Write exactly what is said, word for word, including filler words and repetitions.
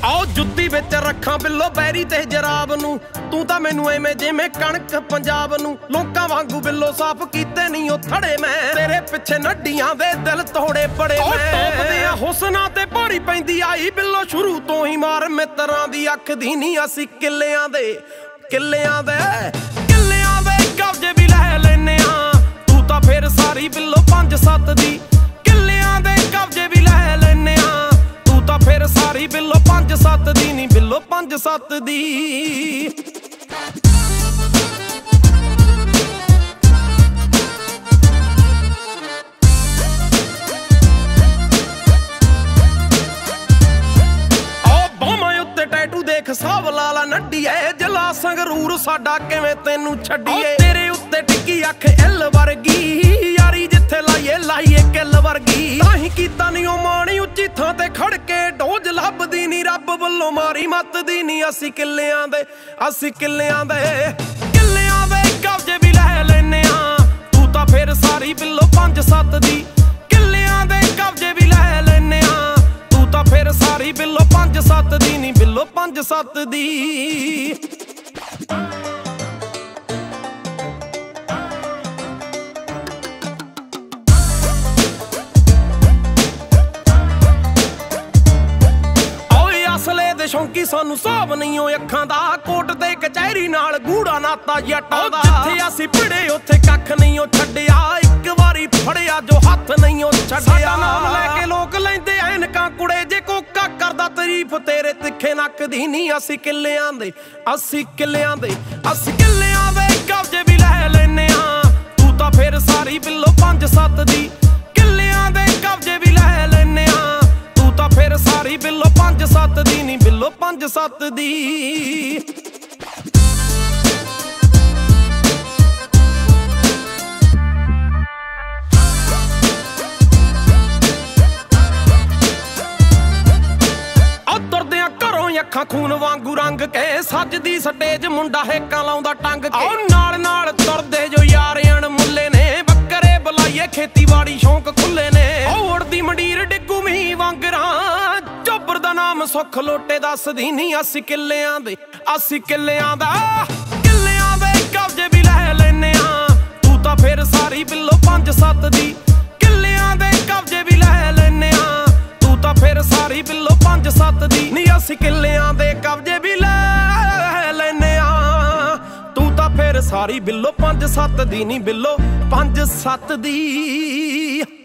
आओ जुत्ती विच रखां बिल्लो बैरी ते जराब नूं तू तां मैनू एवें जिवें कणक पंजाब नूं लोकां वांगू बिल्लो साफ कीते नहीं ओ थड़े मैं तेरे पिछे नड्डियां दे दिल तोड़े बड़े मैं टोपदे आ हुस्नां ते भारी पैंदी आई बिल्लो शुरू तो ही मार मित्रां दी अख दी नी असीं किल्लियां दे किल्लियां दे किल्लियां दे कब्जे भी लै लैने आ तू तां फिर सारी बिल्लो पंज सत्त दी किल्लियां दे कब्जे भी लै लैने आ ਤਾਂ ਫਿਰ ਸਾਰੀ ਬਿੱਲੋ ਪੰਜ ਸੱਤ ਦੀ ਨੀ ਬਿੱਲੋ ਪੰਜ ਸੱਤ ਦੀ ਓ ਬਾਹਾਂ ਉੱਤੇ ਟੈਟੂ ਦੇਖ ਸਾਬ ਲਾਲਾ ਨੱਡੀਏ ਜਲਾ ਸੰਗਰੂਰ ਸਾਡਾ ਕਿਵੇਂ ਤੈਨੂੰ ਛੱਡੀਏ ਤੇਰੇ ਉੱਤੇ ਟਿੱਕੀ ਅੱਖ ਇਲ ਵਰਗੀ ਯਾਰੀ ਜਿੱਥੇ ਲਾਈਏ ਲਾਈਏ ਕਿੱਲ ਵਰਗੀ ਤਾਂ ਹੀ ਕੀਤਾ ਨੀ ਉਹ ਮਾਣੀ ਉੱਚੀ ਥਾਂ ਤੇ ਖੜ ਕੇ ਡੋਜ ਲੱਭਦੀ ਨੀ ਰੱਬ ਵੱਲੋਂ ਮਾਰੀ ਮੱਤ ਦੀ ਨੀ ਅਸੀਂ ਕਿੱਲਿਆਂ ਦੇ ਅਸੀਂ ਕਿੱਲਿਆਂ ਦੇ ਕਿੱਲਿਆਂ ਦੇ ਕਬਜੇ ਵੀ ਲੈ ਲੈਨੇ ਆ ਤੂੰ ਤਾਂ ਫਿਰ ਸਾਰੀ ਬਿੱਲੋ ਪੰਜ ਸੱਤ ਦੀ ਕਿੱਲਿਆਂ ਦੇ ਕਬਜੇ ਵੀ ਲੈ ਲੈਨੇ ਆ ਤੂੰ ਤਾਂ ਫਿਰ ਸਾਰੀ ਬਿੱਲੋ ਪੰਜ ਸੱਤ ਦੀ ਨੀ ਬਿੱਲੋ ਪੰਜ ਸੱਤ ਦੀ ਸ਼ੌਂਕੀ ਸਾਨੂੰ ਸਾਬ ਨਹੀਂ ਓ ਅੱਖਾਂ ਦਾ ਕੋਟ ਤੇ ਕਚਹਿਰੀ ਨਾਲ ਗੂੜਾ ਨਾਤਾ ਜੱਟਾਂ ਦਾ ਜਿੱਥੇ ਅਸੀਂ ਪੜੇ ਉੱਥੇ ਕੱਖ ਨਹੀਂ ਓ ਛੱਡਿਆ ਇੱਕ ਵਾਰੀ ਫੜਿਆ ਜੋ ਹੱਥ ਨਹੀਂ ਓ ਛੱਡਿਆ ਨਾਮ ਲੈ ਕੇ ਲੋਕ ਲੈਂਦੇ ਐਨਕਾਂ ਕੁੜੇ ਜੇ ਕੋਕਾ ਕਰਦਾ ਤਾਰੀਫ ਤੇਰੇ ਤਿੱਖੇ ਨੱਕ ਦੀ ਨਹੀਂ ਅਸੀਂ ਕਿੱਲਿਆਂ ਦੇ ਅਸੀਂ ਕਿੱਲਿਆਂ ਦੇ ਅਸੀਂ ਕਿੱਲਿਆਂ ਦੇ ਕਬਜੇ ਵੀ ਲੈ ਲੈਨੇ ਆ ਤੂੰ ਤਾਂ ਫਿਰ ਸਾਰੀ ਬਿੱਲੋ ਪੰਜ ਸੱਤ ਦੀ ਕਿੱਲਿਆਂ ਦੇ ਕਬਜੇ ਵੀ ਲੈ ਲੈਨੇ ਆ ਤੂੰ ਤਾਂ ਫਿਰ ਸਾਰੀ ਬਿੱਲੋ ਪੰਜ ਸੱਤ ਦੀ ਨੀ ਬਿੱਲੋ ਪੰਜ ਸੱਤ ਦੀ ਆ ਤੁਰਦਿਆਂ ਘਰੋਂ ਅੱਖਾਂ ਖੂਨ ਵਾਂਗੂ ਰੰਗ ਕੇ ਸੱਜਦੀ ਸਟੇਜ ਮੁੰਡਾ ਹੇਕਾਂ ਲਾਉਂਦਾ ਟੰਗ ਕੇ ਆਹ ਨਾਲ ਨਾਲ ਤੁਰਦੇ ਜੋ ਯਾਰ ਅਣਮੁੱਲੇ ਨੇ ਬੱਕਰੇ ਬੁਲਾਈਏ ਖੇਤੀਬਾੜੀ ਸ਼ੌਂਕ ਖੁੱਲੇ ਨੇ ਉਹ ਉੜਦੀ ਮੰਡੀਰ ਡਿੱਗੂ ਮੀਂਹ ਵਾਂਗਰਾਂ ਚੋਬਰ ਦਾ ਨਾਮ ਸੁੱਖ ਲੋਟੇ ਦੱਸਦੀ ਨੀ ਅਸੀਂ ਕਿੱਲਿਆਂ ਦੇ ਅਸੀਂ ਕਿੱਲਿਆਂ ਦਾ ਕਿੱਲਿਆਂ ਦੇ ਕਬਜੇ ਵੀ ਲੈ ਲੈਨੇ ਆ ਤੂੰ ਤਾਂ ਫਿਰ ਸਾਰੀ ਬਿੱਲੋ ਪੰਜ ਸੱਤ ਦੀ ਕਿੱਲਿਆਂ ਦੇ ਕਬਜੇ ਵੀ ਲੈ ਲੈਨੇ ਆ ਤੂੰ ਤਾਂ ਫਿਰ ਸਾਰੀ ਬਿੱਲੋ ਪੰਜ ਸੱਤ ਦੀ ਨੀ ਅਸੀਂ ਕਿੱਲਿਆਂ ਦੇ ਕਬਜੇ ਵੀ ਲੈ ਲੈਨੇ ਆ ਤੂੰ ਤਾਂ ਫਿਰ ਸਾਰੀ ਬਿੱਲੋ ਪੰਜ ਸੱਤ ਦੀ ਨੀ ਬਿੱਲੋ ਪੰਜ ਸੱਤ ਦੀ